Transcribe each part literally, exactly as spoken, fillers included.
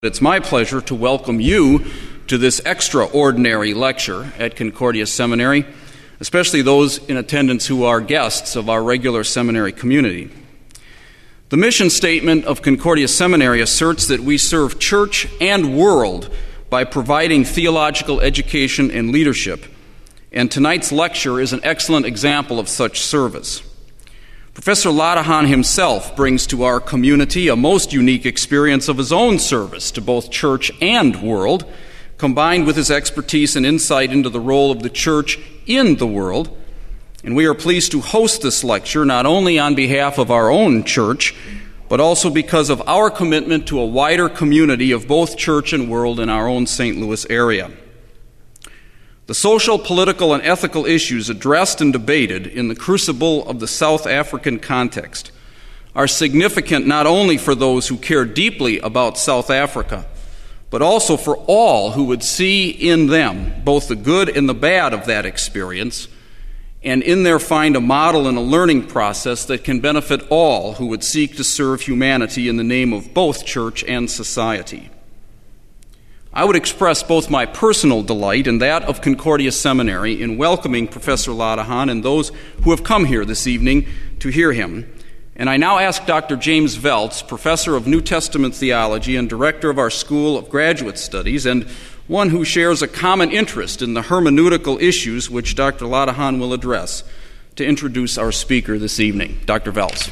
It's my pleasure to welcome you to this extraordinary lecture at Concordia Seminary, especially those in attendance who are guests of our regular seminary community. The mission statement of Concordia Seminary asserts that we serve church and world by providing theological education and leadership, and tonight's lecture is an excellent example of such service. Professor Ladahan himself brings to our community a most unique experience of his own service to both church and world, combined with his expertise and insight into the role of the church in the world. And we are pleased to host this lecture not only on behalf of our own church, but also because of our commitment to a wider community of both church and world in our own Saint Louis area. The social, political, and ethical issues addressed and debated in the crucible of the South African context are significant not only for those who care deeply about South Africa, but also for all who would see in them both the good and the bad of that experience, and in there find a model and a learning process that can benefit all who would seek to serve humanity in the name of both church and society. I would express both my personal delight and that of Concordia Seminary in welcoming Professor Ladahan and those who have come here this evening to hear him. And I now ask Doctor James Veltz, Professor of New Testament Theology and Director of our School of Graduate Studies, and one who shares a common interest in the hermeneutical issues which Doctor Ladahan will address, to introduce our speaker this evening. Doctor Veltz.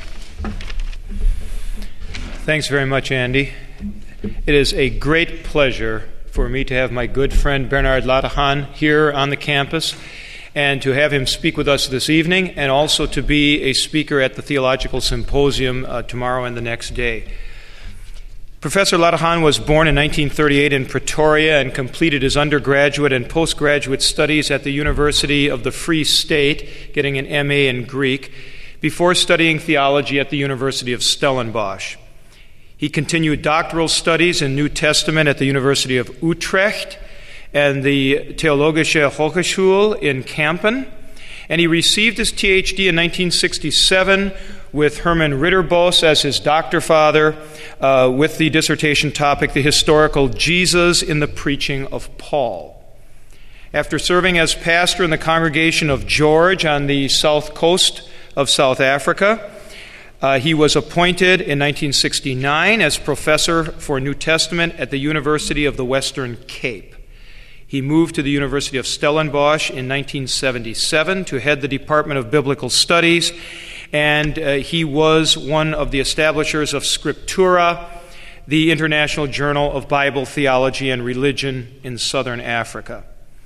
Thanks very much, Andy. It is a great pleasure for me to have my good friend Bernard Ladahan here on the campus and to have him speak with us this evening, and also to be a speaker at the Theological Symposium uh, tomorrow and the next day. Professor Ladahan was born in nineteen thirty-eight in Pretoria and completed his undergraduate and postgraduate studies at the University of the Free State, getting an M A in Greek, before studying theology at the University of Stellenbosch. He continued doctoral studies in New Testament at the University of Utrecht and the Theologische Hochschule in Kampen, and he received his T H D in nineteen sixty-seven with Herman Ridderbos as his doctor father, uh, with the dissertation topic, The Historical Jesus in the Preaching of Paul. After serving as pastor in the congregation of George on the south coast of South Africa, Uh, he was appointed in nineteen sixty-nine as professor for New Testament at the University of the Western Cape. He moved to the University of Stellenbosch in nineteen seventy-seven to head the Department of Biblical Studies, and uh, he was one of the establishers of Scriptura, the International Journal of Bible Theology and Religion in Southern Africa.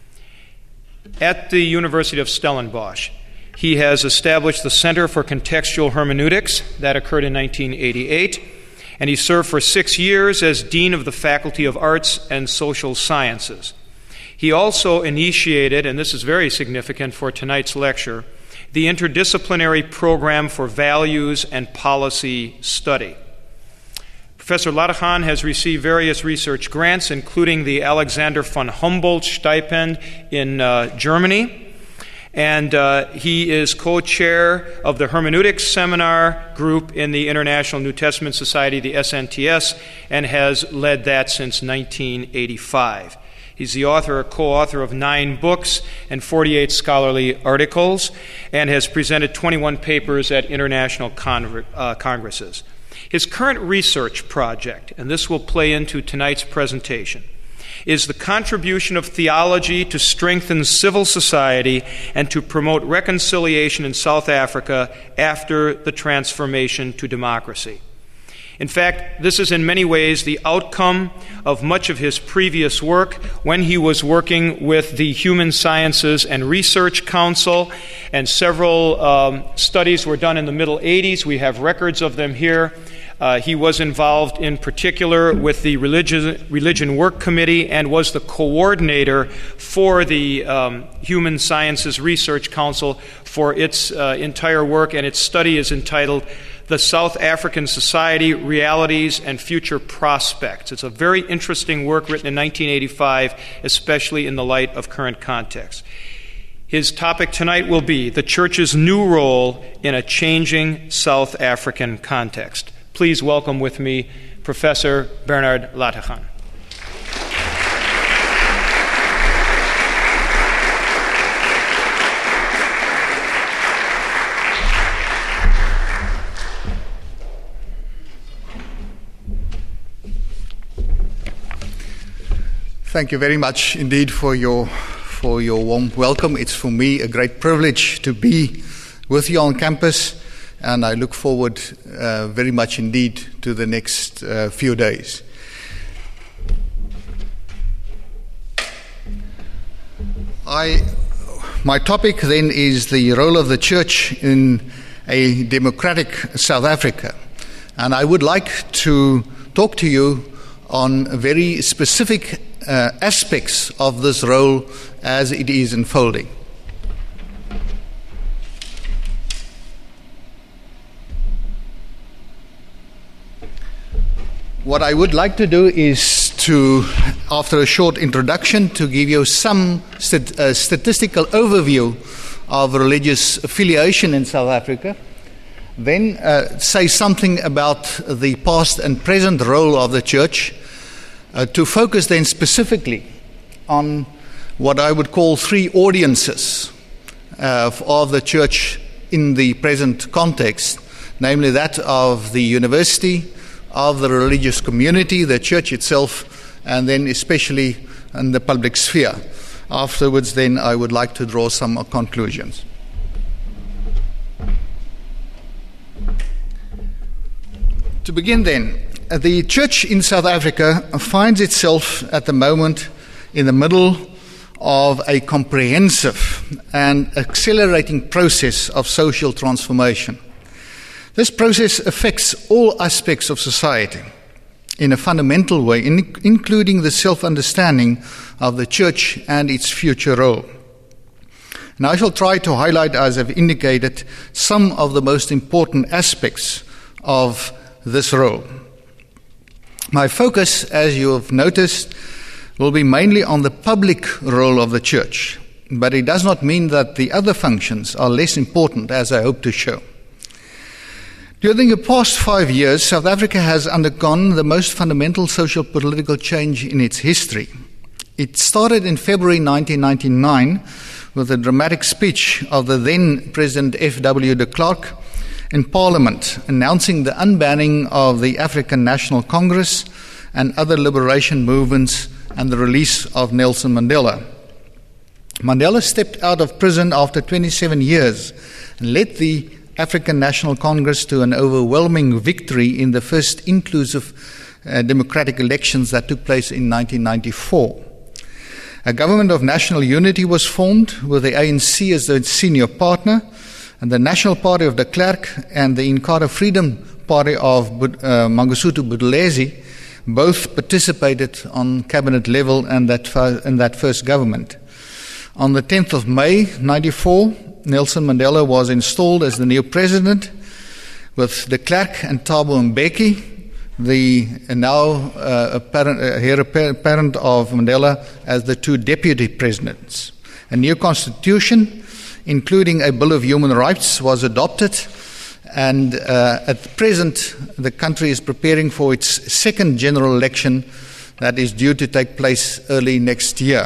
At the University of Stellenbosch, he has established the Center for Contextual Hermeneutics. That occurred in nineteen eighty-eight, and he served for six years as Dean of the Faculty of Arts and Social Sciences. He also initiated, and this is very significant for tonight's lecture, the Interdisciplinary Program for Values and Policy Study. Professor Ladahan has received various research grants, including the Alexander von Humboldt Stipend in uh, Germany, and uh, he is co-chair of the Hermeneutics Seminar Group in the International New Testament Society, the S N T S, and has led that since nineteen eighty-five. He's the author or co-author of nine books and forty-eight scholarly articles, and has presented twenty-one papers at international con- uh, congresses. His current research project, and this will play into tonight's presentation, is the contribution of theology to strengthen civil society and to promote reconciliation in South Africa after the transformation to democracy. In fact, this is in many ways the outcome of much of his previous work when he was working with the Human Sciences and Research Council, and several um, studies were done in the middle eighties. We have records of them here. Uh, he was involved in particular with the Religion, Religion Work Committee and was the coordinator for the um, Human Sciences Research Council for its uh, entire work, and its study is entitled The South African Society, Realities and Future Prospects. It's a very interesting work written in nineteen eighty-five, especially in the light of current context. His topic tonight will be the Church's new role in a changing South African context. Please welcome with me Professor Bernard Ladahan. Thank you very much indeed for your for your warm welcome. It's for me a great privilege to be with you on campus, and I look forward uh, very much indeed to the next uh, few days. I, my topic then is the role of the church in a democratic South Africa, and I would like to talk to you on very specific uh, aspects of this role as it is unfolding. What I would like to do is to, after a short introduction, to give you some stat- uh, statistical overview of religious affiliation in South Africa, then uh, say something about the past and present role of the church, uh, to focus then specifically on what I would call three audiences uh, of the church in the present context, namely that of the university, of the religious community, the church itself, and then especially in the public sphere. Afterwards, then, I would like to draw some conclusions. To begin then, the church in South Africa finds itself at the moment in the middle of a comprehensive and accelerating process of social transformation. This process affects all aspects of society in a fundamental way, in, including the self-understanding of the church and its future role. And I shall try to highlight, as I've indicated, some of the most important aspects of this role. My focus, as you have noticed, will be mainly on the public role of the church, but it does not mean that the other functions are less important, as I hope to show. During the past five years, South Africa has undergone the most fundamental social political change in its history. It started in February nineteen ninety-nine with a dramatic speech of the then President F W de Klerk in Parliament, announcing the unbanning of the African National Congress and other liberation movements and the release of Nelson Mandela. Mandela stepped out of prison after twenty-seven years and led the African National Congress to an overwhelming victory in the first inclusive uh, democratic elections that took place in nineteen ninety-four. A government of national unity was formed with the A N C as the senior partner, and the National Party of de Klerk and the Inkatha Freedom Party of uh, Mangosuthu Buthelezi both participated on cabinet level in that, fa- in that first government. On the tenth of May ninety-four, Nelson Mandela was installed as the new president, with de Klerk and Thabo Mbeki, the now uh, apparent, uh, heir apparent of Mandela, as the two deputy presidents. A new constitution, including a Bill of Human Rights, was adopted, and uh, at present the country is preparing for its second general election that is due to take place early next year.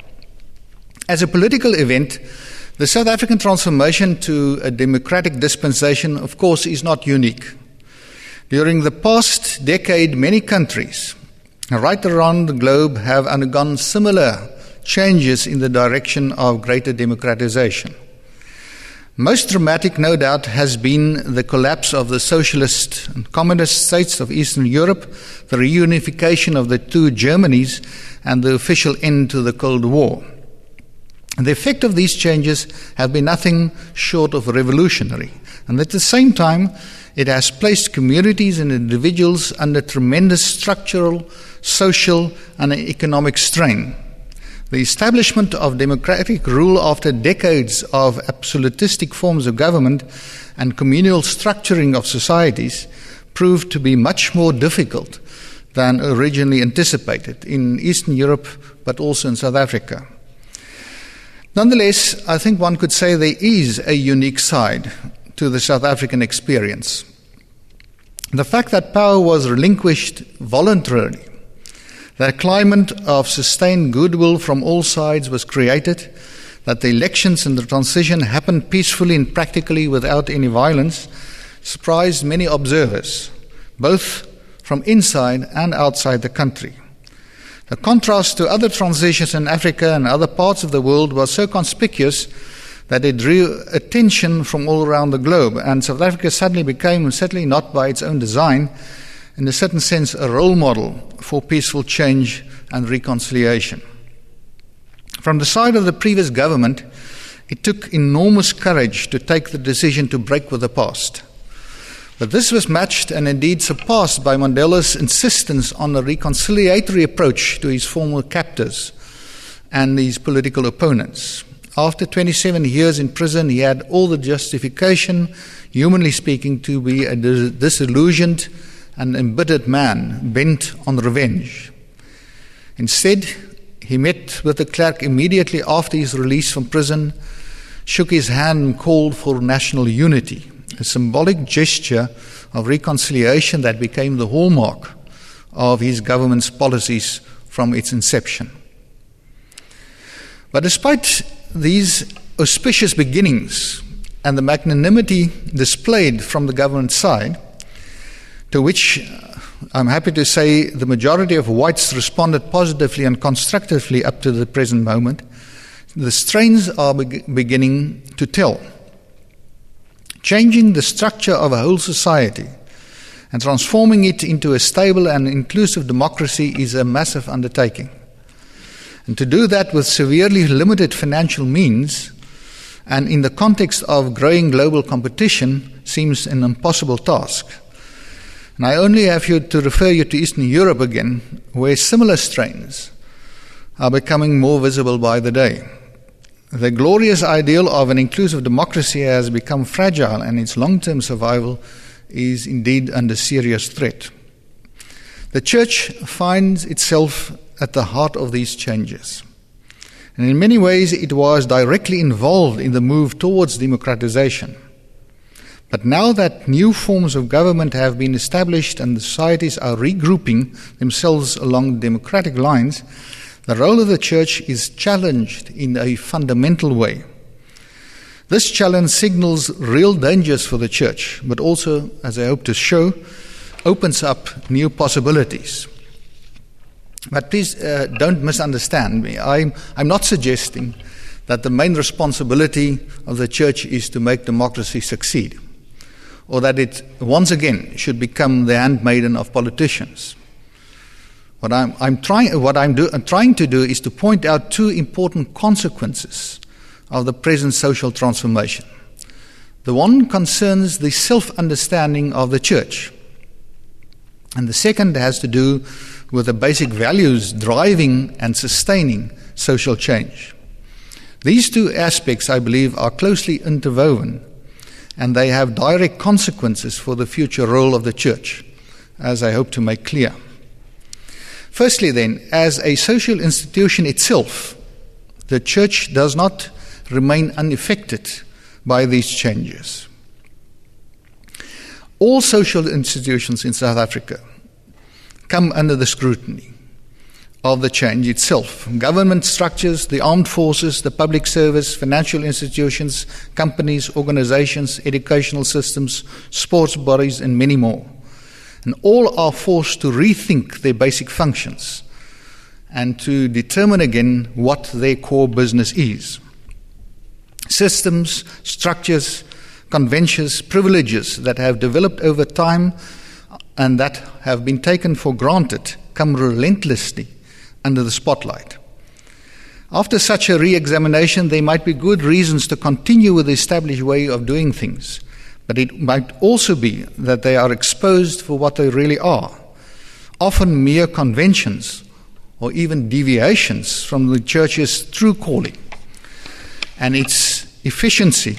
As a political event, the South African transformation to a democratic dispensation, of course, is not unique. During the past decade, many countries right around the globe have undergone similar changes in the direction of greater democratization. Most dramatic, no doubt, has been the collapse of the socialist and communist states of Eastern Europe, the reunification of the two Germanys, and the official end to the Cold War. The effect of these changes have been nothing short of revolutionary, and at the same time, it has placed communities and individuals under tremendous structural, social, and economic strain. The establishment of democratic rule after decades of absolutistic forms of government and communal structuring of societies proved to be much more difficult than originally anticipated in Eastern Europe, but also in South Africa. Nonetheless, I think one could say there is a unique side to the South African experience. The fact that power was relinquished voluntarily, that a climate of sustained goodwill from all sides was created, that the elections and the transition happened peacefully and practically without any violence, surprised many observers, both from inside and outside the country. The contrast to other transitions in Africa and other parts of the world was so conspicuous that it drew attention from all around the globe, and South Africa suddenly became, certainly not by its own design, in a certain sense a role model for peaceful change and reconciliation. From the side of the previous government, it took enormous courage to take the decision to break with the past. But this was matched and indeed surpassed by Mandela's insistence on a reconciliatory approach to his former captors and his political opponents. After twenty-seven years in prison, he had all the justification, humanly speaking, to be a disillusioned and embittered man bent on revenge. Instead, he met with the clerk immediately after his release from prison, shook his hand and called for national unity, a symbolic gesture of reconciliation that became the hallmark of his government's policies from its inception. But despite these auspicious beginnings and the magnanimity displayed from the government side, to which I'm happy to say the majority of whites responded positively and constructively up to the present moment, the strains are be- beginning to tell. Changing the structure of a whole society and transforming it into a stable and inclusive democracy is a massive undertaking. And to do that with severely limited financial means and in the context of growing global competition seems an impossible task. And I only have you to refer you to Eastern Europe again, where similar strains are becoming more visible by the day. The glorious ideal of an inclusive democracy has become fragile, and its long-term survival is indeed under serious threat. The Church finds itself at the heart of these changes. And in many ways it was directly involved in the move towards democratization. But now that new forms of government have been established and the societies are regrouping themselves along democratic lines, the role of the Church is challenged in a fundamental way. This challenge signals real dangers for the Church, but also, as I hope to show, opens up new possibilities. But please uh, don't misunderstand me. I'm, I'm not suggesting that the main responsibility of the Church is to make democracy succeed, or that it once again should become the handmaiden of politicians. What I'm, I'm, trying, what I'm, do, I'm trying to do is to point out two important consequences of the present social transformation. The one concerns the self-understanding of the Church, and the second has to do with the basic values driving and sustaining social change. These two aspects, I believe, are closely interwoven, and they have direct consequences for the future role of the Church, as I hope to make clear. Firstly, then, as a social institution itself, the Church does not remain unaffected by these changes. All social institutions in South Africa come under the scrutiny of the change itself. Government structures, the armed forces, the public service, financial institutions, companies, organizations, educational systems, sports bodies, and many more. And all are forced to rethink their basic functions and to determine again what their core business is. Systems, structures, conventions, privileges that have developed over time and that have been taken for granted come relentlessly under the spotlight. After such a re-examination, there might be good reasons to continue with the established way of doing things, but it might also be that they are exposed for what they really are, often mere conventions or even deviations from the Church's true calling and its efficiency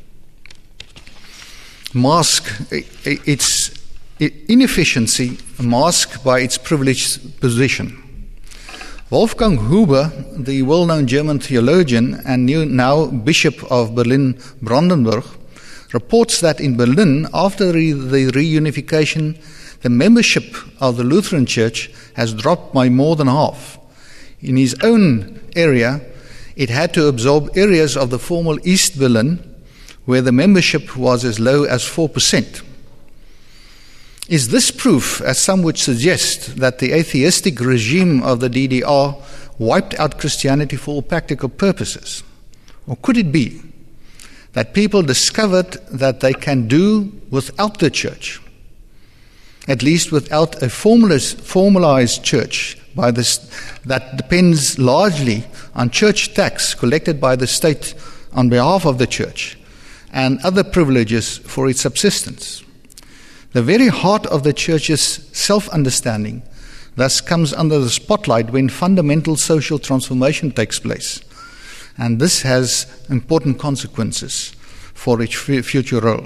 mask its inefficiency masked by its privileged position. Wolfgang Huber, the well-known German theologian and new, now Bishop of Berlin-Brandenburg, reports that in Berlin, after the reunification, the membership of the Lutheran Church has dropped by more than half. In his own area, it had to absorb areas of the former East Berlin, where the membership was as low as four percent. Is this proof, as some would suggest, that the atheistic regime of the D D R wiped out Christianity for all practical purposes? Or could it be that people discovered that they can do without the church, at least without a formalized, formalized church by this, that depends largely on church tax collected by the state on behalf of the church and other privileges for its subsistence? The very heart of the church's self-understanding thus comes under the spotlight when fundamental social transformation takes place. And this has important consequences for its future role.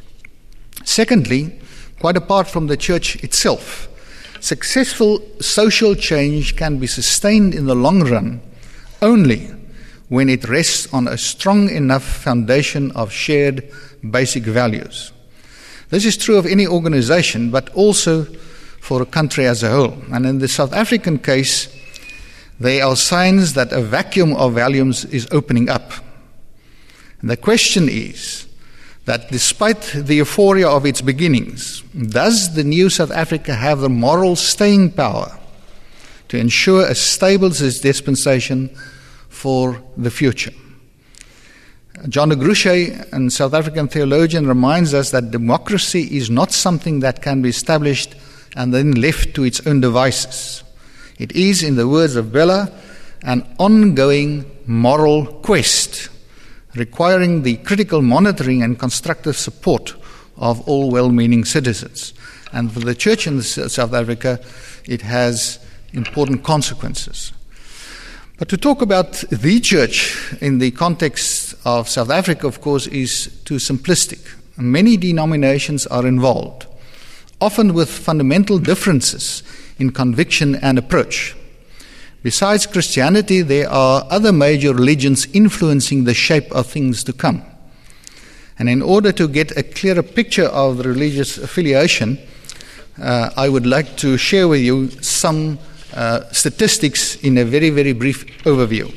Secondly, quite apart from the church itself, successful social change can be sustained in the long run only when it rests on a strong enough foundation of shared basic values. This is true of any organization, but also for a country as a whole. And in the South African case, there are signs that a vacuum of values is opening up. And the question is that despite the euphoria of its beginnings, does the new South Africa have the moral staying power to ensure a stable dispensation for the future? John de Gruchet, a South African theologian, reminds us that democracy is not something that can be established and then left to its own devices. It is, in the words of Bella, an ongoing moral quest, requiring the critical monitoring and constructive support of all well-meaning citizens. And for the church in South Africa, it has important consequences. But to talk about the church in the context of South Africa, of course, is too simplistic. Many denominations are involved, often with fundamental differences in conviction and approach. Besides Christianity, there are other major religions influencing the shape of things to come. And in order to get a clearer picture of the religious affiliation, uh, I would like to share with you some Uh, statistics in a very, very brief overview.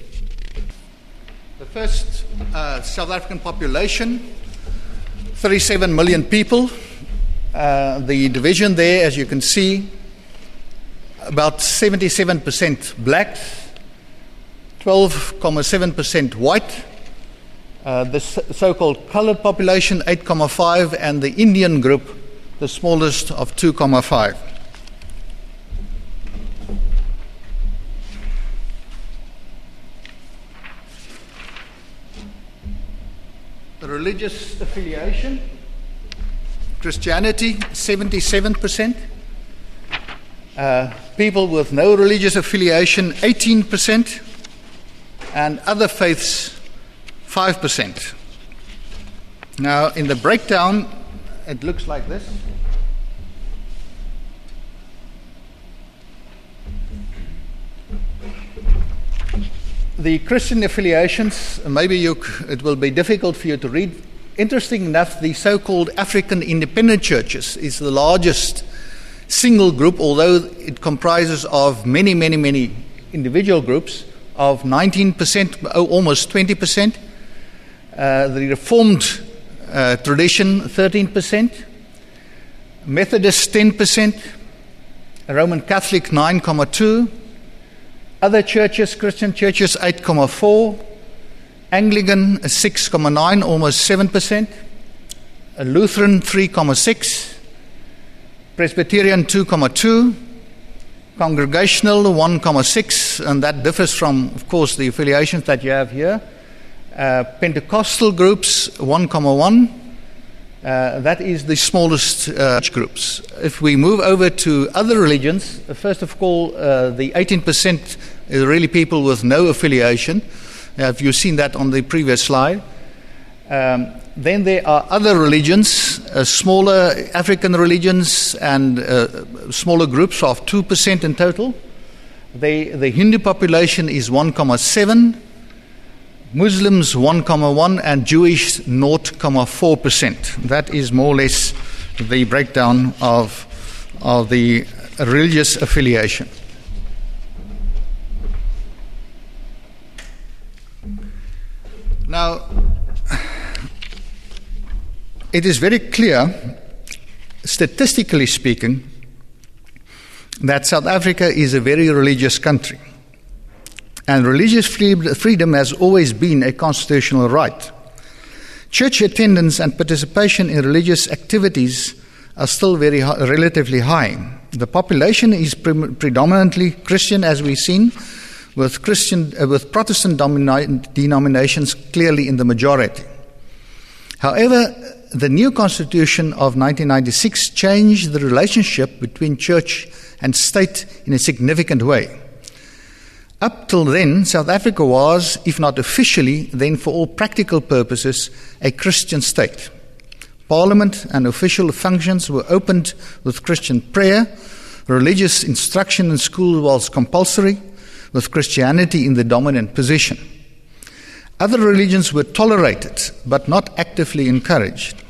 The first uh, South African population, thirty-seven million people. Uh, the division there, as you can see, about seventy-seven percent black, twelve point seven percent white. Uh, the so-called colored population, eight point five, and the Indian group, the smallest, of two point five. The religious affiliation, Christianity, seventy-seven percent. Uh, people with no religious affiliation, eighteen percent. And other faiths, five percent. Now, in the breakdown, it looks like this. The Christian affiliations, maybe you, it will be difficult for you to read. Interesting enough, the so-called African independent churches is the largest single group, although it comprises of many, many, many individual groups, of nineteen percent, almost twenty percent. Uh, the Reformed uh, tradition, thirteen percent. Methodist, ten percent. Roman Catholic, nine point two. Other churches, Christian churches, eight point four. Anglican, six point nine, almost seven percent. Lutheran, three point six. Presbyterian, two point two. Congregational, one point six, and that differs from, of course, the affiliations that you have here. Uh, Pentecostal groups, one point one. Uh, that is the smallest uh, groups. If we move over to other religions, uh, first of all, uh, the eighteen percent is really people with no affiliation. Have you seen that on the previous slide? Um, then there are other religions, uh, smaller African religions, and uh, smaller groups of two percent in total. They, the Hindu population is one point seven. Muslims one point one, and Jewish zero point four percent. That is more or less the breakdown of, of the religious affiliation. Now, it is very clear statistically speaking, that South Africa is a very religious country. And religious freedom has always been a constitutional right. Church attendance and participation in religious activities are still very high, relatively high. The population is pre- predominantly Christian, as we've seen, with Christian, uh, with Protestant domina- denominations clearly in the majority. However, the new Constitution of nineteen ninety-six changed the relationship between church and state in a significant way. Up till then, South Africa was, if not officially, then for all practical purposes, a Christian state. Parliament and official functions were opened with Christian prayer. Religious instruction in school was compulsory, with Christianity in the dominant position. Other religions were tolerated, but not actively encouraged.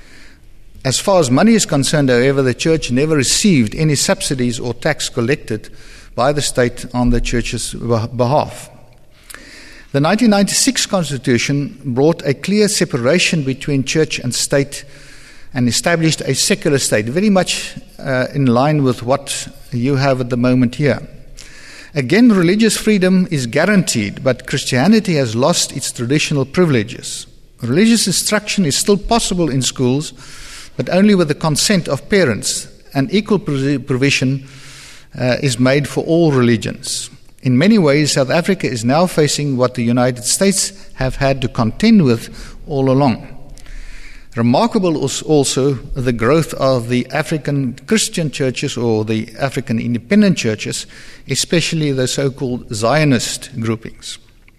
As far as money is concerned, however, the church never received any subsidies or tax collected by the state on the church's behalf. The nineteen ninety-six Constitution brought a clear separation between church and state and established a secular state, very much uh, in line with what you have at the moment here. Again, religious freedom is guaranteed, but Christianity has lost its traditional privileges. Religious instruction is still possible in schools, but only with the consent of parents, and equal provision uh, is made for all religions. In many ways, South Africa is now facing what the United States have had to contend with all along. Remarkable is also the growth of the African Christian churches or the African independent churches, especially the so-called Zionist groupings.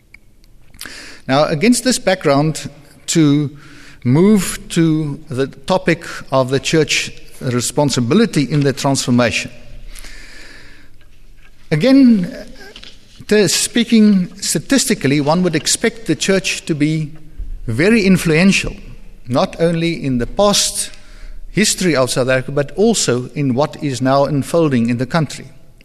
Now, against this background, to move to the topic of the church responsibility in the transformation. Again, speaking statistically, one would expect the church to be very influential, not only in the past history of South Africa, but also in what is now unfolding in the country.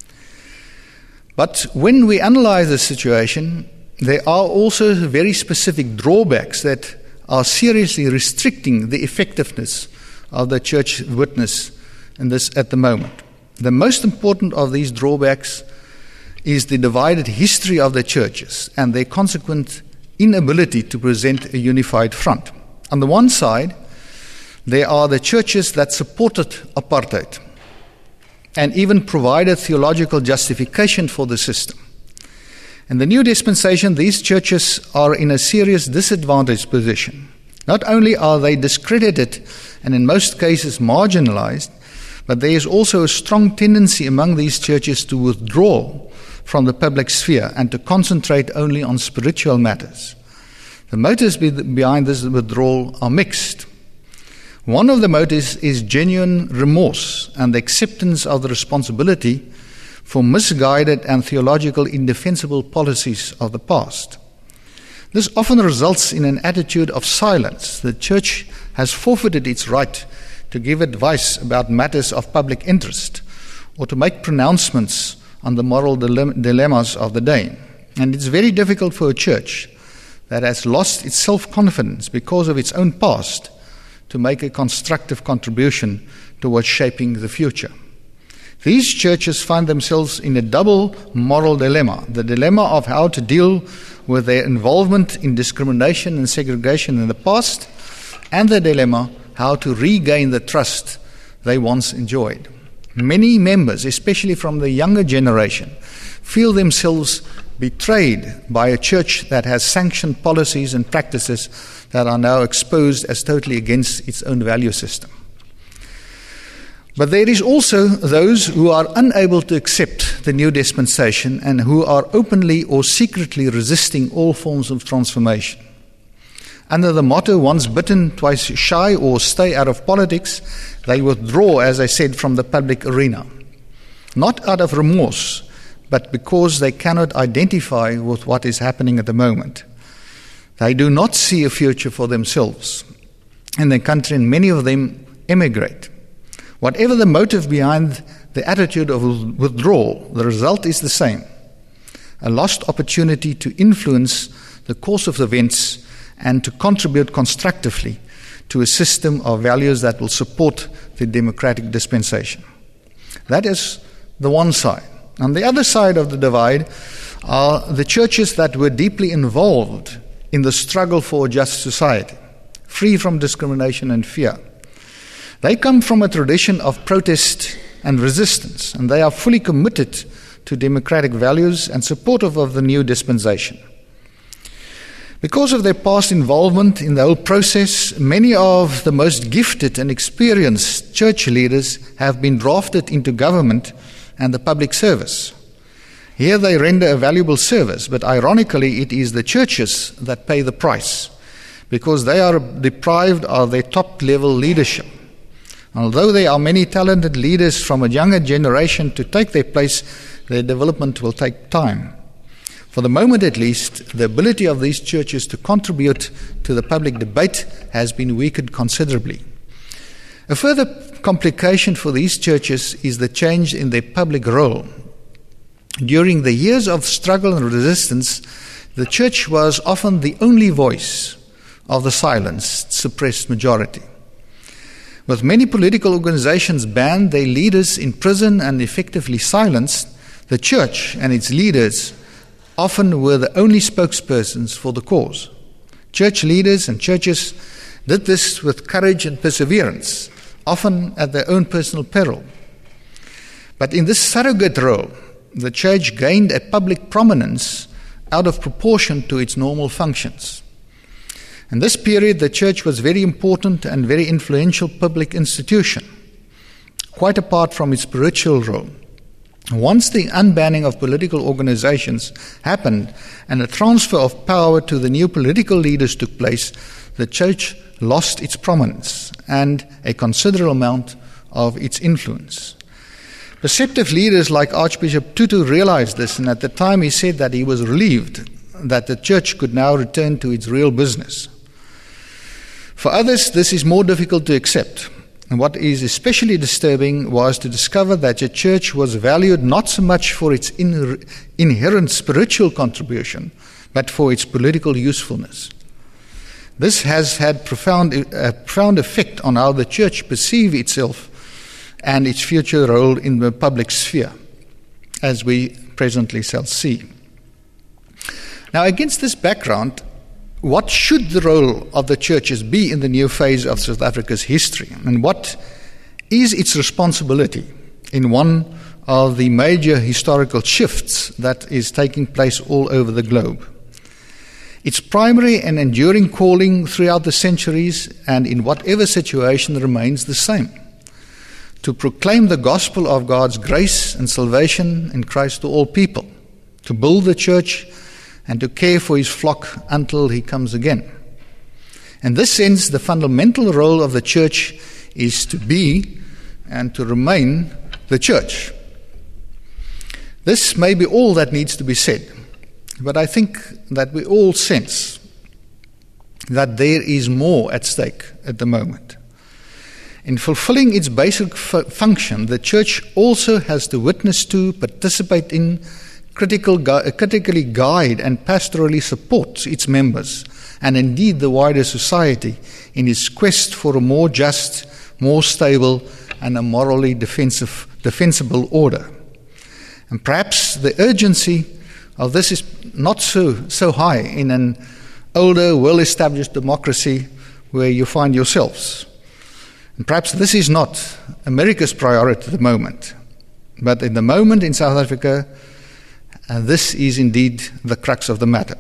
But when we analyze the situation, there are also very specific drawbacks that are seriously restricting the effectiveness of the church witness in this at the moment. The most important of these drawbacks is the divided history of the churches and their consequent inability to present a unified front. On the one side, there are the churches that supported apartheid and even provided theological justification for the system. In the new dispensation, these churches are in a serious disadvantaged position. Not only are they discredited and in most cases marginalized, but there is also a strong tendency among these churches to withdraw from the public sphere and to concentrate only on spiritual matters. The motives be- behind this withdrawal are mixed. One of the motives is genuine remorse and the acceptance of the responsibility for misguided and theological indefensible policies of the past. This often results in an attitude of silence. The church has forfeited its right to give advice about matters of public interest or to make pronouncements on the moral dile- dilemmas of the day. And it's very difficult for a church that has lost its self-confidence because of its own past to make a constructive contribution towards shaping the future. These churches find themselves in a double moral dilemma, the dilemma of how to deal with their involvement in discrimination and segregation in the past, and the dilemma how to regain the trust they once enjoyed. Many members, especially from the younger generation, feel themselves betrayed by a church that has sanctioned policies and practices that are now exposed as totally against its own value system. But there is also those who are unable to accept the new dispensation and who are openly or secretly resisting all forms of transformation. Under the motto, once bitten, twice shy, or stay out of politics, they withdraw, as I said, from the public arena. Not out of remorse, but because they cannot identify with what is happening at the moment. They do not see a future for themselves in the country, and many of them emigrate. Whatever the motive behind the attitude of withdrawal, the result is the same: a lost opportunity to influence the course of events and to contribute constructively to a system of values that will support the democratic dispensation. That is the one side. On the other side of the divide are the churches that were deeply involved in the struggle for a just society, free from discrimination and fear. They come from a tradition of protest and resistance, and they are fully committed to democratic values and supportive of the new dispensation. Because of their past involvement in the whole process, many of the most gifted and experienced church leaders have been drafted into government and the public service. Here they render a valuable service, but ironically it is the churches that pay the price, because they are deprived of their top-level leadership. Although there are many talented leaders from a younger generation to take their place, their development will take time. For the moment at least, the ability of these churches to contribute to the public debate has been weakened considerably. A further complication for these churches is the change in their public role. During the years of struggle and resistance, the church was often the only voice of the silenced, suppressed majority. With many political organizations banned, their leaders in prison and effectively silenced, the church and its leaders often were the only spokespersons for the cause. Church leaders and churches did this with courage and perseverance, often at their own personal peril. But in this surrogate role, the church gained a public prominence out of proportion to its normal functions. In this period, the church was very important and very influential public institution, quite apart from its spiritual role. Once the unbanning of political organizations happened and a transfer of power to the new political leaders took place, the church lost its prominence and a considerable amount of its influence. Perceptive leaders like Archbishop Tutu realized this, and at the time he said that he was relieved that the church could now return to its real business. For others, this is more difficult to accept. And what is especially disturbing was to discover that the church was valued not so much for its in- inherent spiritual contribution, but for its political usefulness. This has had profound, a profound effect on how the church perceives itself and its future role in the public sphere, as we presently shall see. Now, against this background, what should the role of the churches be in the new phase of South Africa's history? And what is its responsibility in one of the major historical shifts that is taking place all over the globe? Its primary and enduring calling throughout the centuries and in whatever situation remains the same: to proclaim the gospel of God's grace and salvation in Christ to all people, to build the church and to care for his flock until he comes again. In this sense, the fundamental role of the church is to be and to remain the church. This may be all that needs to be said, but I think that we all sense that there is more at stake at the moment. In fulfilling its basic f- function, the church also has to witness to, participate in, critical gu- critically guide and pastorally support its members, and indeed the wider society, in its quest for a more just, more stable, and a morally defensive, defensible order. And perhaps the urgency of this is not so, so high in an older, well-established democracy where you find yourselves. And perhaps this is not America's priority at the moment, but in the moment in South Africa, and this is indeed the crux of the matter.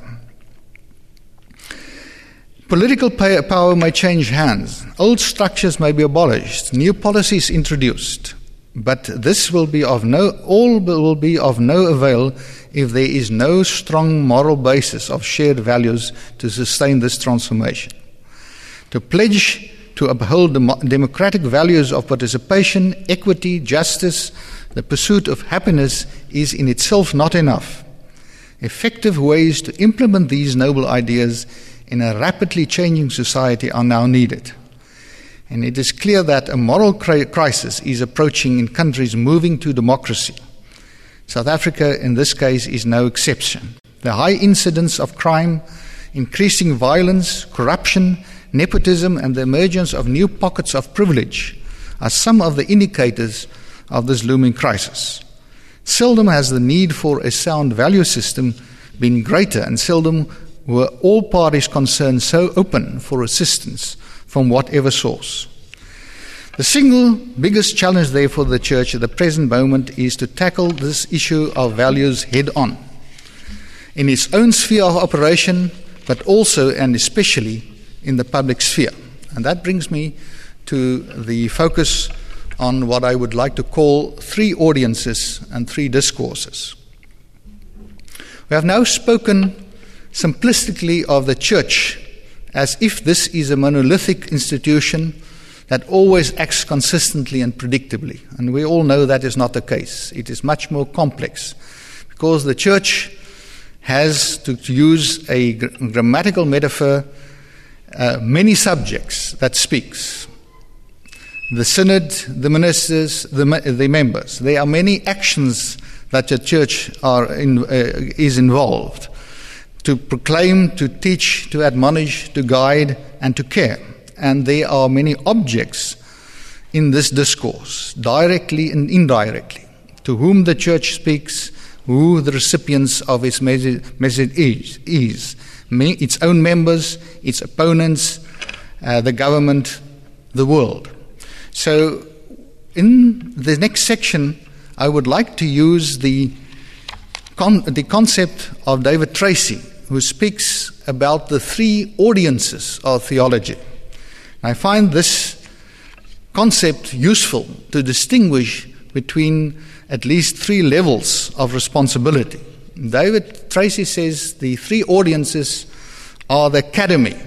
Political power may change hands. Old structures may be abolished. New policies introduced. But this will be of no, all will be of no avail if there is no strong moral basis of shared values to sustain this transformation. To pledge to uphold the democratic values of participation, equity, justice, the pursuit of happiness is in itself not enough. Effective ways to implement these noble ideas in a rapidly changing society are now needed. And it is clear that a moral crisis is approaching in countries moving to democracy. South Africa, in this case, is no exception. The high incidence of crime, increasing violence, corruption, nepotism, and the emergence of new pockets of privilege are some of the indicators of this looming crisis. Seldom has the need for a sound value system been greater, and seldom were all parties concerned so open for assistance from whatever source. The single biggest challenge, therefore, for the Church at the present moment is to tackle this issue of values head-on, in its own sphere of operation, but also and especially in the public sphere. And that brings me to the focus on what I would like to call three audiences and three discourses. We have now spoken simplistically of the Church as if this is a monolithic institution that always acts consistently and predictably. And we all know that is not the case. It is much more complex, because the Church has, to use a gr- grammatical metaphor, uh, many subjects that speaks. The synod, the ministers, the, the members. There are many actions that the Church are in, uh, is involved: to proclaim, to teach, to admonish, to guide, and to care. And there are many objects in this discourse, directly and indirectly, to whom the Church speaks, who the recipients of its message, message is, is. Its own members, its opponents, uh, the government, the world. So in the next section, I would like to use the, con- the concept of David Tracy, who speaks about the three audiences of theology. I find this concept useful to distinguish between at least three levels of responsibility. David Tracy says the three audiences are the academy,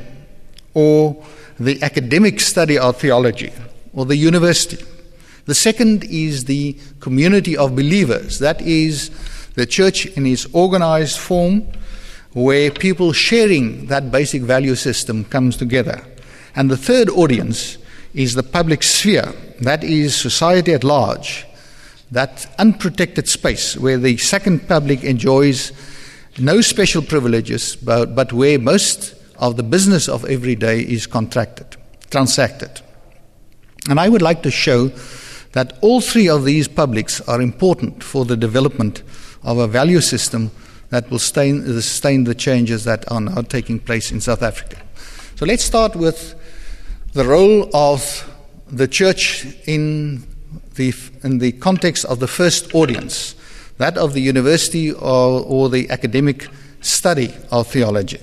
or the academic study of theology, or the university. The second is the community of believers, that is, the church in its organized form, where people sharing that basic value system comes together. And the third audience is the public sphere, that is society at large, that unprotected space where the second public enjoys no special privileges, but, but where most of the business of every day is contracted, transacted. And I would like to show that all three of these publics are important for the development of a value system that will sustain, sustain the changes that are now taking place in South Africa. So let's start with the role of the Church in the, in the context of the first audience, that of the university or, or the academic study of theology.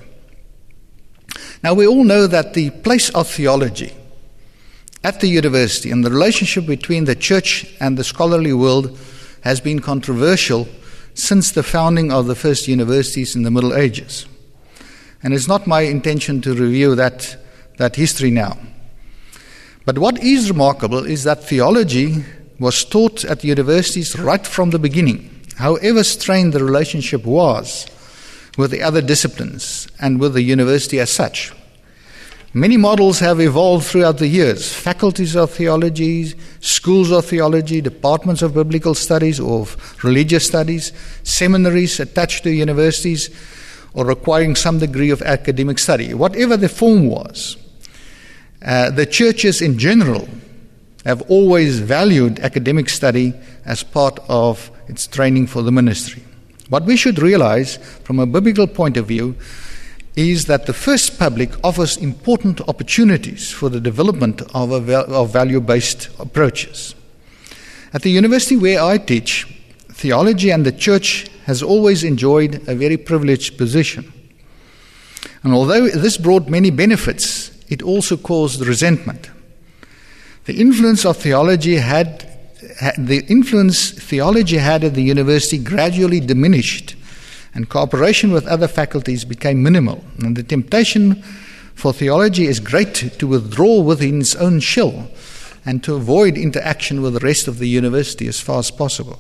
Now, we all know that the place of theology at the university and the relationship between the church and the scholarly world has been controversial since the founding of the first universities in the Middle Ages. And it's not my intention to review that, that history now. But what is remarkable is that theology was taught at the universities right from the beginning, however strained the relationship was with the other disciplines and with the university as such. Many models have evolved throughout the years: faculties of theology, schools of theology, departments of biblical studies or of religious studies, seminaries attached to universities or requiring some degree of academic study. Whatever the form was, uh, the churches in general have always valued academic study as part of its training for the ministry. What we should realize from a biblical point of view is that the first public offers important opportunities for the development of, a val- of value-based approaches. At the university where I teach, theology and the church has always enjoyed a very privileged position. And although this brought many benefits, it also caused resentment. The influence of theology had, had the influence theology had at the university gradually diminished, and cooperation with other faculties became minimal. And the temptation for theology is great to withdraw within its own shell and to avoid interaction with the rest of the university as far as possible.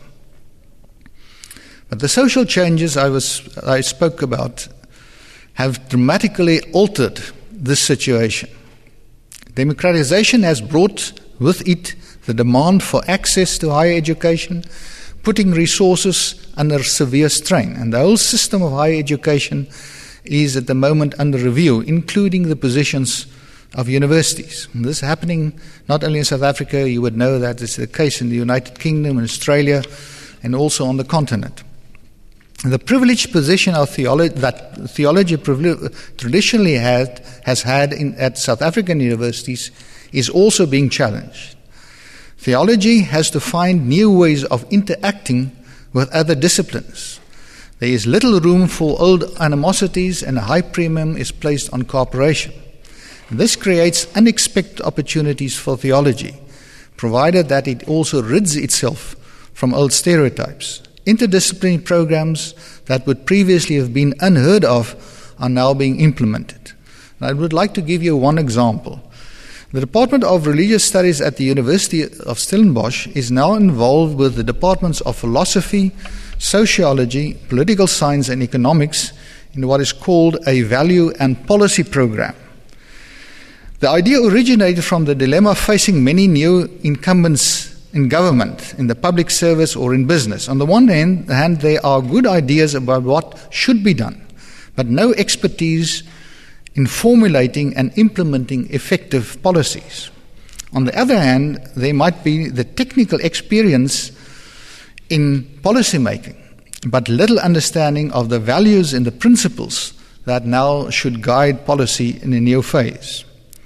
But the social changes I was I spoke about have dramatically altered this situation. Democratization has brought with it the demand for access to higher education, putting resources under severe strain. And the whole system of higher education is at the moment under review, including the positions of universities. And this is happening not only in South Africa, you would know that it's the case in the United Kingdom and Australia and also on the continent. The privileged position of theology that theology traditionally had, has had in, at South African universities is also being challenged. Theology has to find new ways of interacting with other disciplines. There is little room for old animosities, and a high premium is placed on cooperation. This creates unexpected opportunities for theology, provided that it also rids itself from old stereotypes. Interdisciplinary programs that would previously have been unheard of are now being implemented. And I would like to give you one example. The Department of Religious Studies at the University of Stellenbosch is now involved with the departments of philosophy, sociology, political science, and economics in what is called a value and policy program. The idea originated from the dilemma facing many new incumbents in government, in the public service, or in business. On the one hand, hand, there are good ideas about what should be done, but no expertise in formulating and implementing effective policies. On the other hand, there might be the technical experience in policy making, but little understanding of the values and the principles that now should guide policy in a new phase.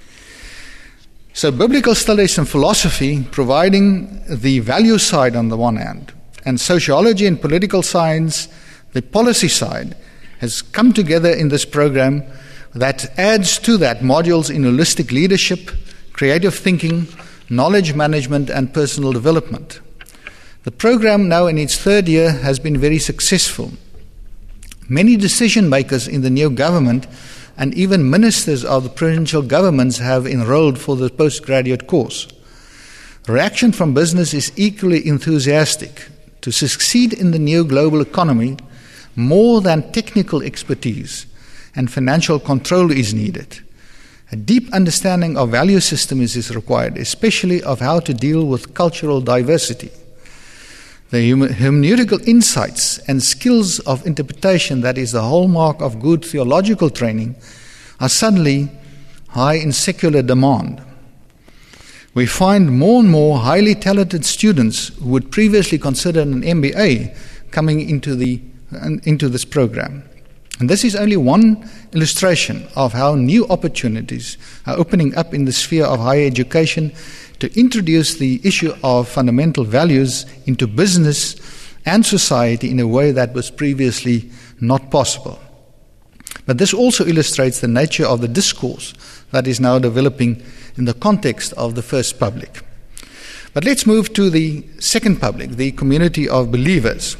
So biblical studies and philosophy, providing the value side on the one hand, and sociology and political science, the policy side, has come together in this program that adds to that modules in holistic leadership, creative thinking, knowledge management, and personal development. The program, now in its third year, has been very successful. Many decision makers in the new government and even ministers of the provincial governments have enrolled for the postgraduate course. Reaction from business is equally enthusiastic. To succeed in the new global economy, more than technical expertise and financial control is needed. A deep understanding of value systems is required, especially of how to deal with cultural diversity. The hermeneutical insights and skills of interpretation that is the hallmark of good theological training are suddenly high in secular demand. We find more and more highly talented students who would previously consider an M B A coming into the into this program. And this is only one illustration of how new opportunities are opening up in the sphere of higher education to introduce the issue of fundamental values into business and society in a way that was previously not possible. But this also illustrates the nature of the discourse that is now developing in the context of the first public. But let's move to the second public, the community of believers.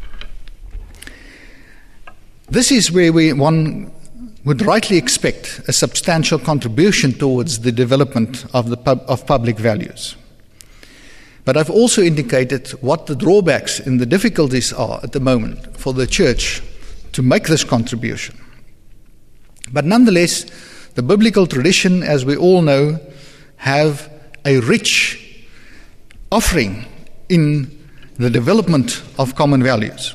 This is where we, one would rightly expect a substantial contribution towards the development of, the pub, of public values. But I've also indicated what the drawbacks and the difficulties are at the moment for the church to make this contribution. But nonetheless, the biblical tradition, as we all know, have a rich offering in the development of common values.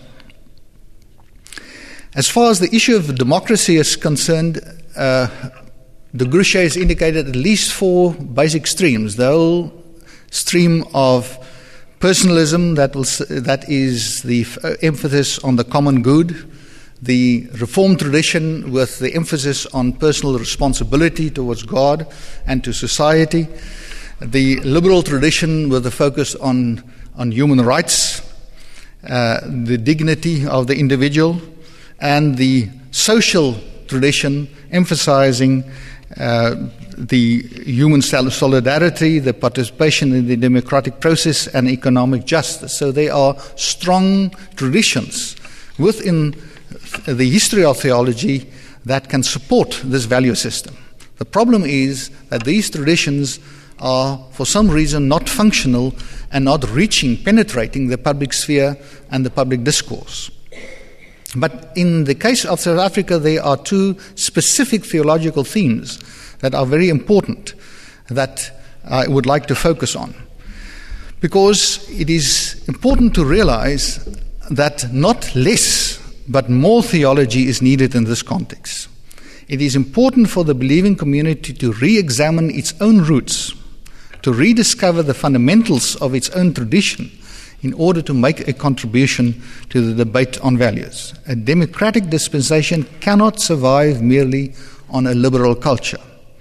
As far as the issue of democracy is concerned, uh, de Gruchet has indicated at least four basic streams. The whole stream of personalism, that, will, that is the f- emphasis on the common good. The Reformed tradition with the emphasis on personal responsibility towards God and to society. The liberal tradition with the focus on, on human rights, uh, the dignity of the individual. And the social tradition emphasizing uh, the human solidarity, the participation in the democratic process, and economic justice. So there are strong traditions within the history of theology that can support this value system. The problem is that these traditions are, for some reason, not functional and not reaching, penetrating the public sphere and the public discourse. But in the case of South Africa, there are two specific theological themes that are very important that I would like to focus on. Because it is important to realize that not less, but more theology is needed in this context. it is important for the believing community to re-examine its own roots, to rediscover the fundamentals of its own tradition in order to make a contribution to the debate on values. A democratic dispensation cannot survive merely on a liberal culture.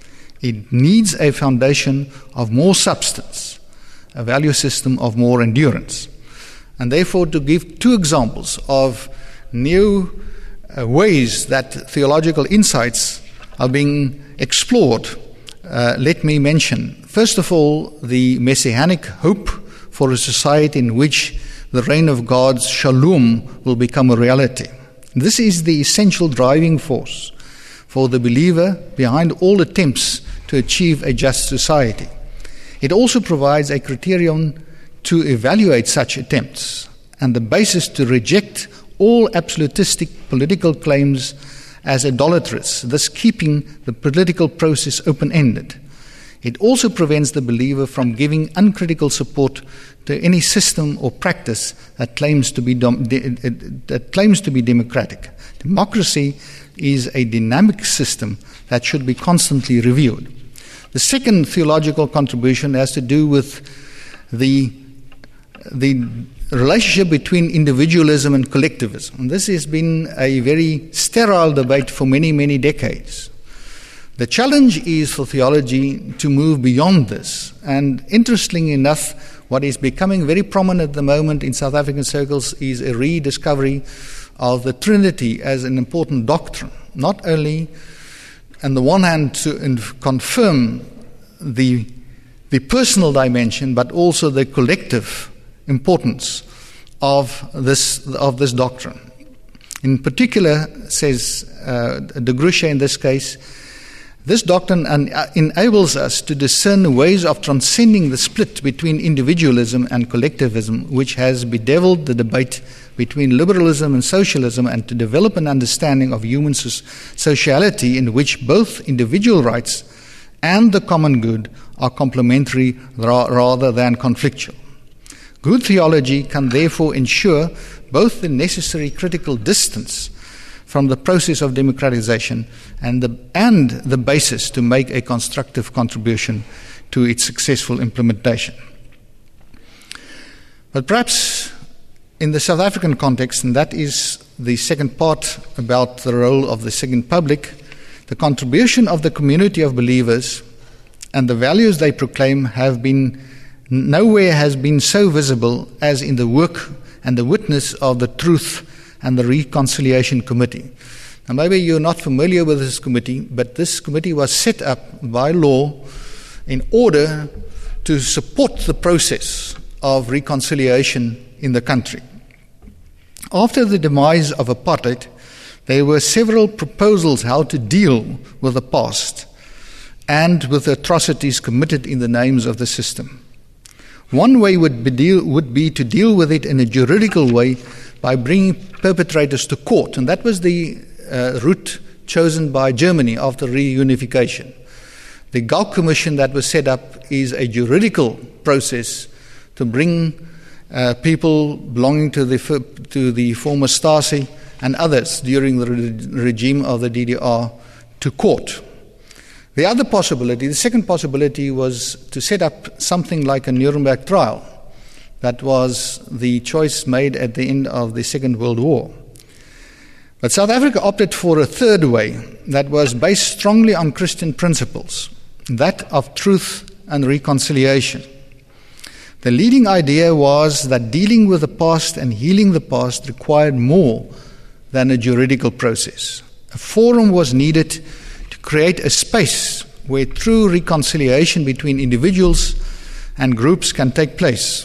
It needs a foundation of more substance, a value system of more endurance. And therefore, to give two examples of new uh, ways that theological insights are being explored, uh, let me mention, first of all, the messianic hope for a society in which the reign of God's shalom will become a reality. This is the essential driving force for the believer behind all attempts to achieve a just society. It also provides a criterion to evaluate such attempts and the basis to reject all absolutistic political claims as idolatrous, thus keeping the political process open-ended. It also prevents the believer from giving uncritical support to any system or practice that claims to be dom- de- that claims to be democratic. Democracy is a dynamic system that should be constantly reviewed. The second theological contribution has to do with the the relationship between individualism and collectivism. And this has been a very sterile debate for many, many decades. The challenge is for theology to move beyond this. And interestingly enough, what is becoming very prominent at the moment in South African circles is a rediscovery of the Trinity as an important doctrine, not only on the one hand to confirm the, the personal dimension, but also the collective importance of this, of this doctrine. In particular, says uh, de Gruchet in this case, this doctrine enables us to discern ways of transcending the split between individualism and collectivism, which has bedeviled the debate between liberalism and socialism, and to develop an understanding of human sociality in which both individual rights and the common good are complementary ra- rather than conflictual. Good theology can therefore ensure both the necessary critical distance from the process of democratization and the, and the basis to make a constructive contribution to its successful implementation. But perhaps in the South African context, and that is the second part about the role of the second public, the contribution of the community of believers and the values they proclaim have been nowhere has been so visible as in the work and the witness of the Truth and the Reconciliation Committee. Now, maybe you're not familiar with this committee, but this committee was set up by law in order to support the process of reconciliation in the country. After the demise of apartheid, there were several proposals how to deal with the past and with the atrocities committed in the names of the system. One way would be, deal, would be to deal with it in a juridical way by bringing perpetrators to court, and that was the uh, route chosen by Germany after reunification. The Gauck Commission that was set up is a juridical process to bring uh, people belonging to the to the former Stasi and others during the re- regime of the D D R to court. The other possibility, the second possibility, was to set up something like a Nuremberg trial. That was the choice made at the end of the Second World War. But South Africa opted for a third way that was based strongly on Christian principles, that of truth and reconciliation. The leading idea was that dealing with the past and healing the past required more than a juridical process. A forum was needed to create a space where true reconciliation between individuals and groups can take place.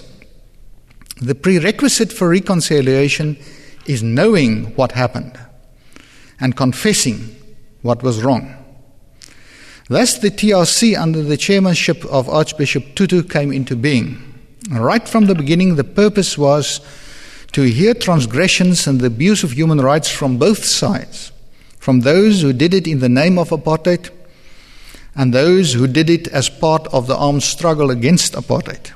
The prerequisite for reconciliation is knowing what happened and confessing what was wrong. Thus, the T R C, under the chairmanship of Archbishop Tutu, came into being. Right from the beginning, the purpose was to hear transgressions and the abuse of human rights from both sides, from those who did it in the name of apartheid and those who did it as part of the armed struggle against apartheid.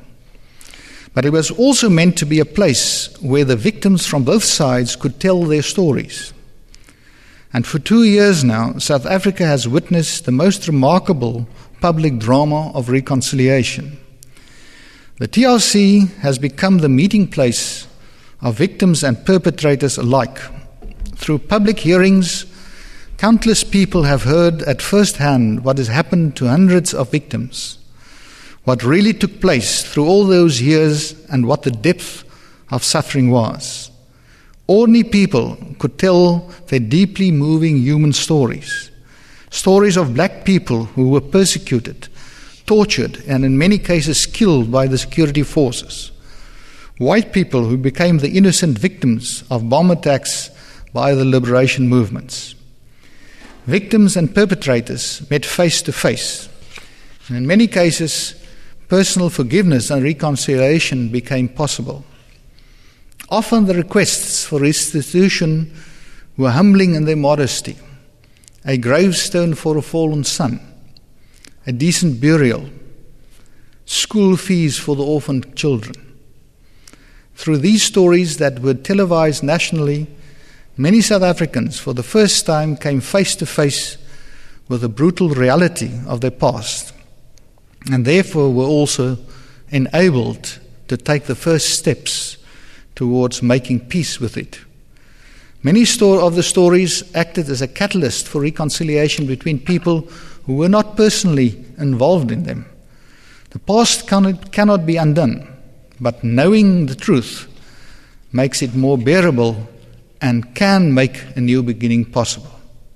But it was also meant to be a place where the victims from both sides could tell their stories. And for two years now, South Africa has witnessed the most remarkable public drama of reconciliation. The T R C has become the meeting place of victims and perpetrators alike. Through public hearings, countless people have heard at first hand what has happened to hundreds of victims, what really took place through all those years, and what the depth of suffering was. Ordinary people could tell their deeply moving human stories, stories of black people who were persecuted, tortured, and in many cases killed by the security forces, white people who became the innocent victims of bomb attacks by the liberation movements. Victims and perpetrators met face to face, and in many cases, personal forgiveness and reconciliation became possible. Often the requests for restitution were humbling in their modesty: a gravestone for a fallen son, a decent burial, school fees for the orphaned children. Through these stories that were televised nationally, many South Africans for the first time came face to face with the brutal reality of their past, and therefore were also enabled to take the first steps towards making peace with it. Many of the stories acted as a catalyst for reconciliation between people who were not personally involved in them. The past cannot, cannot be undone, but knowing the truth makes it more bearable and can make a new beginning possible.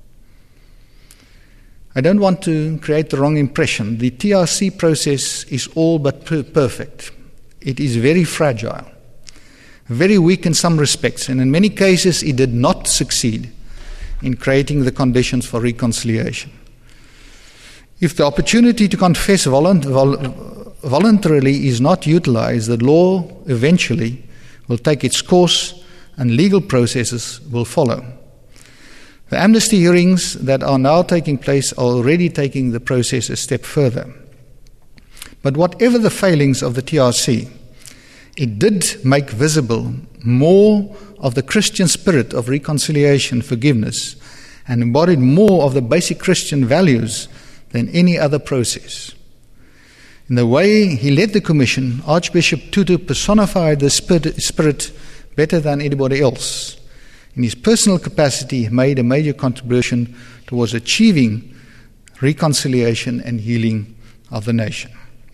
I don't want to create the wrong impression. The T R C process is all but per- perfect. It is very fragile, very weak in some respects, and in many cases it did not succeed in creating the conditions for reconciliation. If the opportunity to confess volunt- vol- voluntarily is not utilized, the law eventually will take its course and legal processes will follow. The amnesty hearings that are now taking place are already taking the process a step further. But whatever the failings of the T R C, it did make visible more of the Christian spirit of reconciliation, forgiveness, and embodied more of the basic Christian values than any other process. In the way he led the commission, Archbishop Tutu personified the spirit, spirit better than anybody else. In his personal capacity, he made a major contribution towards achieving reconciliation and healing of the nation.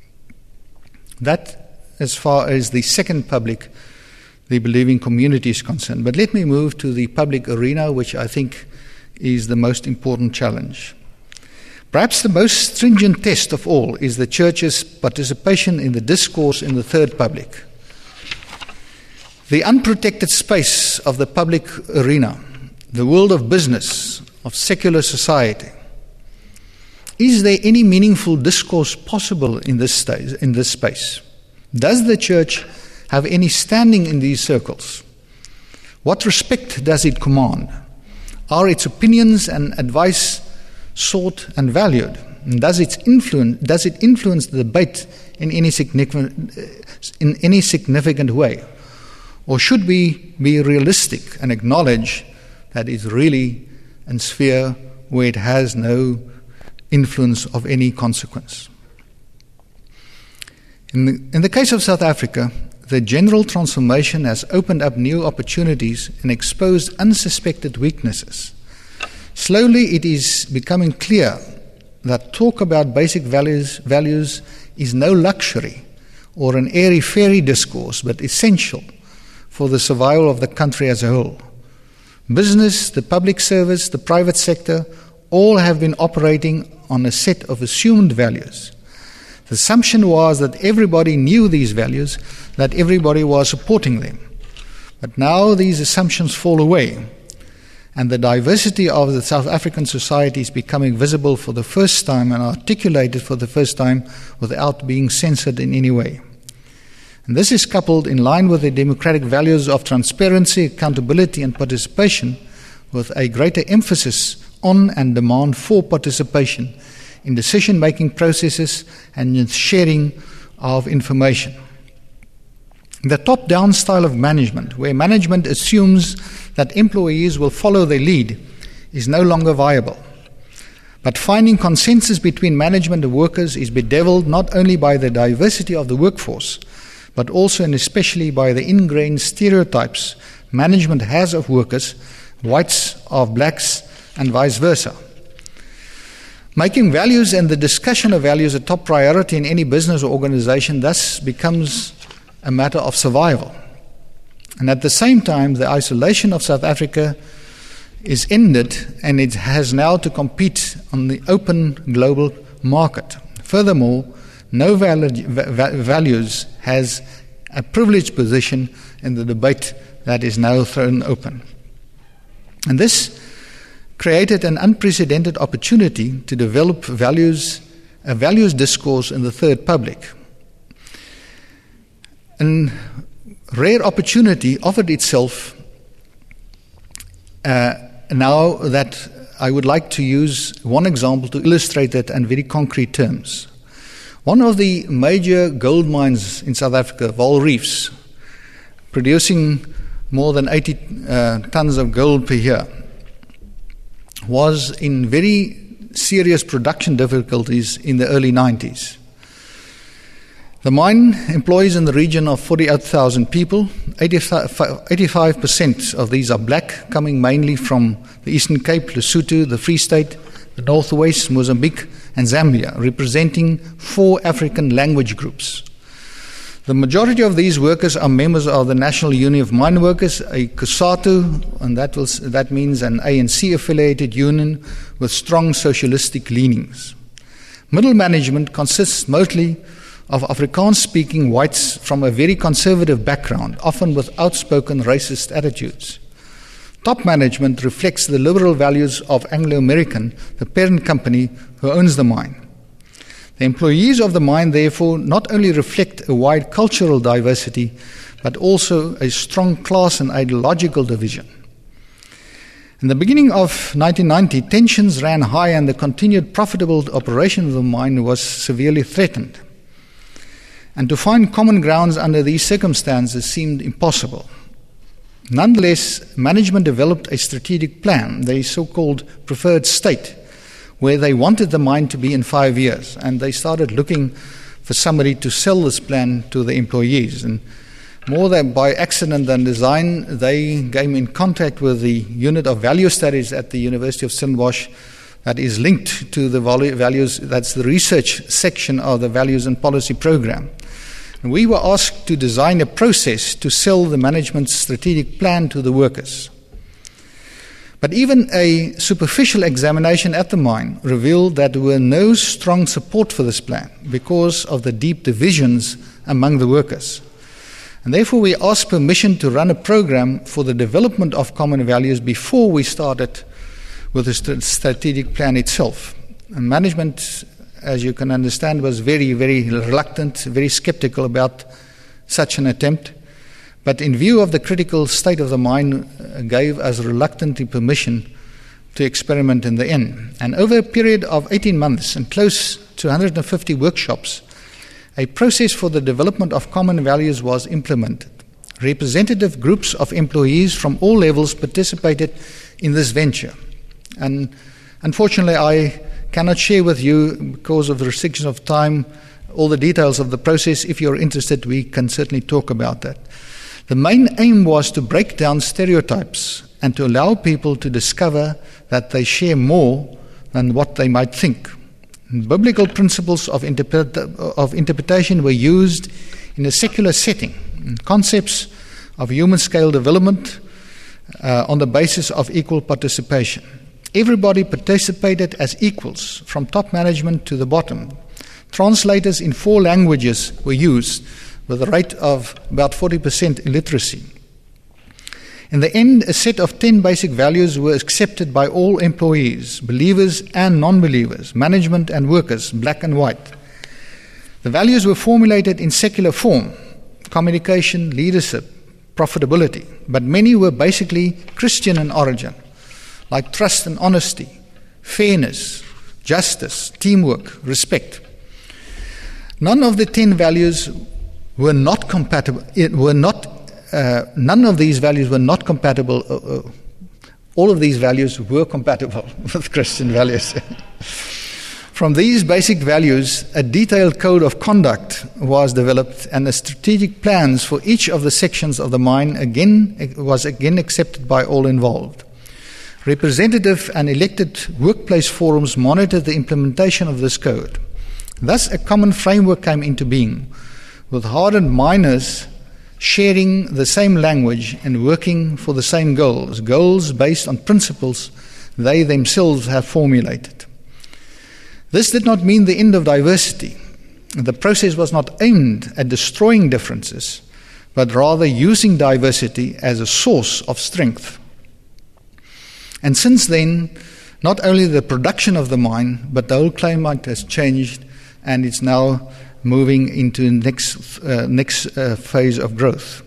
That as far as the second public, the believing community is concerned. But let me move to the public arena, which I think is the most important challenge. Perhaps the most stringent test of all is the Church's participation in the discourse in the third public. The unprotected space of the public arena, the world of business, of secular society. Is there any meaningful discourse possible in this stage, in this space? Does the Church have any standing in these circles? What respect does it command? Are its opinions and advice sought and valued? And does it influence, does it influence the debate in any significant, in any significant way? Or should we be realistic and acknowledge that it's really a sphere where it has no influence of any consequence? In the, in the case of South Africa, the general transformation has opened up new opportunities and exposed unsuspected weaknesses. Slowly it is becoming clear that talk about basic values, values is no luxury or an airy-fairy discourse, but essential for the survival of the country as a whole. Business, the public service, the private sector, all have been operating on a set of assumed values. The assumption was that everybody knew these values, that everybody was supporting them. But now these assumptions fall away, and the diversity of the South African society is becoming visible for the first time and articulated for the first time without being censored in any way. And this is coupled in line with the democratic values of transparency, accountability, and participation, with a greater emphasis on and demand for participation in decision-making processes and in sharing of information. The top-down style of management, where management assumes that employees will follow their lead, is no longer viable. But finding consensus between management and workers is bedeviled not only by the diversity of the workforce, but also and especially by the ingrained stereotypes management has of workers, whites of blacks, and vice versa. Making values and the discussion of values a top priority in any business or organization thus becomes a matter of survival. And at the same time, the isolation of South Africa is ended, and it has now to compete on the open global market. Furthermore, no valid, va- values has a privileged position in the debate that is now thrown open. And this created an unprecedented opportunity to develop values, a values discourse in the third public. A rare opportunity offered itself uh, now that I would like to use one example to illustrate that in very concrete terms. One of the major gold mines in South Africa, Vaal Reefs, producing more than eighty uh, tons of gold per year, was in very serious production difficulties in the early nineties. The mine employs in the region of forty-eight thousand people. eighty-five percent of these are black, coming mainly from the Eastern Cape, Lesotho, the Free State, the Northwest, Mozambique, and Zambia, representing four African language groups. The majority of these workers are members of the National Union of Mine Workers, a COSATU, and that, will, that means an A N C-affiliated union with strong socialistic leanings. Middle management consists mostly of Afrikaans-speaking whites from a very conservative background, often with outspoken racist attitudes. Top management reflects the liberal values of Anglo American, the parent company who owns the mine. The employees of the mine, therefore, not only reflect a wide cultural diversity, but also a strong class and ideological division. In the beginning of nineteen ninety, tensions ran high and the continued profitable operation of the mine was severely threatened. And to find common grounds under these circumstances seemed impossible. Nonetheless, management developed a strategic plan, the so-called preferred state, where they wanted the mine to be in five years. And they started looking for somebody to sell this plan to the employees. And more than by accident than design, they came in contact with the unit of value studies at the University of Stellenbosch that is linked to the values, that's the research section of the Values and Policy Program. And we were asked to design a process to sell the management's strategic plan to the workers. But even a superficial examination at the mine revealed that there were no strong support for this plan because of the deep divisions among the workers. And therefore we asked permission to run a program for the development of common values before we started with the strategic plan itself. And management, as you can understand, was very, very reluctant, very skeptical about such an attempt. But in view of the critical state of the mine, uh, gave us reluctantly permission to experiment in the end. And over a period of eighteen months and close to one hundred fifty workshops, a process for the development of common values was implemented. Representative groups of employees from all levels participated in this venture. And unfortunately, I cannot share with you, because of the restrictions of time, all the details of the process. If you're interested, we can certainly talk about that. The main aim was to break down stereotypes and to allow people to discover that they share more than what they might think. Biblical principles of, interpret- of interpretation were used in a secular setting. Concepts of human scale development uh, on the basis of equal participation. Everybody participated as equals, from top management to the bottom. Translators in four languages were used, with a rate of about forty percent illiteracy. In the end, a set of ten basic values were accepted by all employees, believers and non-believers, management and workers, black and white. The values were formulated in secular form: communication, leadership, profitability. But many were basically Christian in origin, like trust and honesty, fairness, justice, teamwork, respect. None of the ten values were not compatible. It were not. Uh, none of these values were not compatible uh, uh, All of these values were compatible with Christian values. From these basic values, a detailed code of conduct was developed, and the strategic plans for each of the sections of the mine again was again accepted by all involved. Representative and elected workplace forums monitored the implementation of this code. Thus, a common framework came into being, with hardened miners sharing the same language and working for the same goals, goals based on principles they themselves have formulated. This did not mean the end of diversity. The process was not aimed at destroying differences, but rather using diversity as a source of strength. And since then, not only the production of the mine, but the whole climate has changed, and it's now moving into the next, uh, next uh, phase of growth.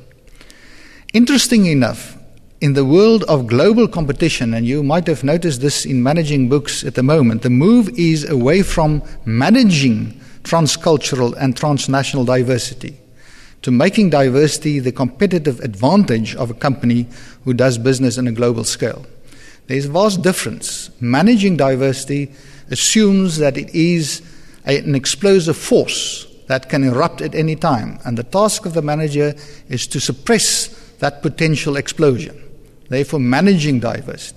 Interesting enough, in the world of global competition, and you might have noticed this in managing books at the moment, the move is away from managing transcultural and transnational diversity to making diversity the competitive advantage of a company who does business on a global scale. There's a vast difference. Managing diversity assumes that it is a, an explosive force that can erupt at any time, and the task of the manager is to suppress that potential explosion, therefore managing diversity.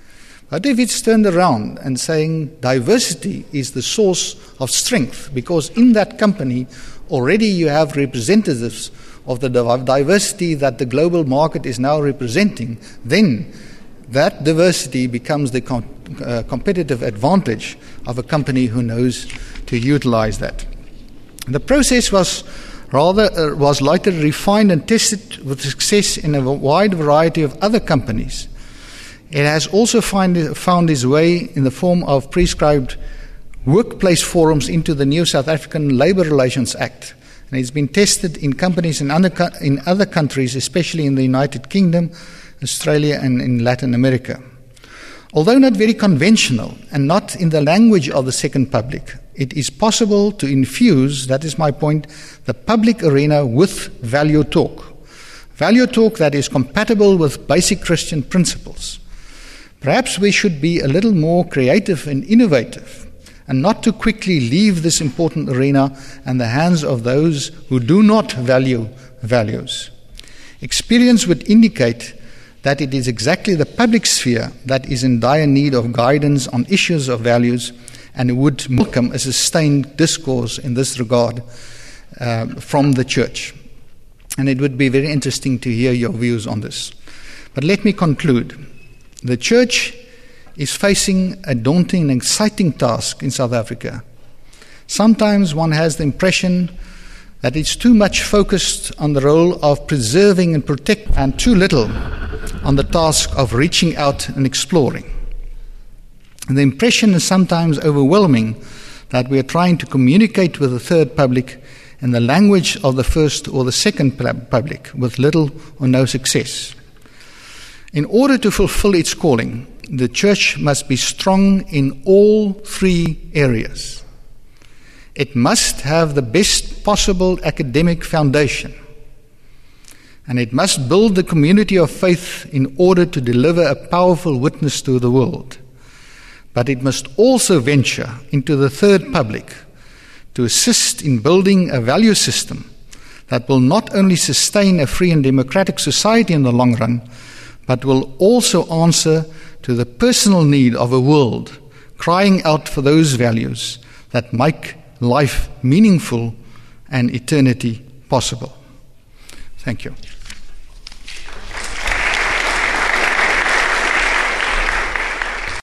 But if it's turned around and saying diversity is the source of strength, because in that company already you have representatives of the diversity that the global market is now representing, then that diversity becomes the com- uh, competitive advantage of a company who knows to utilize that. The process was rather uh, was later refined and tested with success in a wide variety of other companies. It has also find, found its way in the form of prescribed workplace forums into the new South African Labour Relations Act. And it's been tested in companies in other, in other countries, especially in the United Kingdom, Australia, and in Latin America. Although not very conventional and not in the language of the second public, it is possible to infuse, that is my point, the public arena with value talk. Value talk that is compatible with basic Christian principles. Perhaps we should be a little more creative and innovative and not too quickly leave this important arena in the hands of those who do not value values. Experience would indicate that it is exactly the public sphere that is in dire need of guidance on issues of values, and would welcome a sustained discourse in this regard uh, from the church. And it would be very interesting to hear your views on this. But let me conclude. The church is facing a daunting and exciting task in South Africa. Sometimes one has the impression that it's too much focused on the role of preserving and protecting, and too little on the task of reaching out and exploring. And the impression is sometimes overwhelming that we are trying to communicate with the third public in the language of the first or the second public with little or no success. In order to fulfill its calling, the church must be strong in all three areas. It must have the best possible academic foundation, and it must build the community of faith in order to deliver a powerful witness to the world. But it must also venture into the third public to assist in building a value system that will not only sustain a free and democratic society in the long run, but will also answer to the personal need of a world crying out for those values that make life meaningful and eternity possible. Thank you.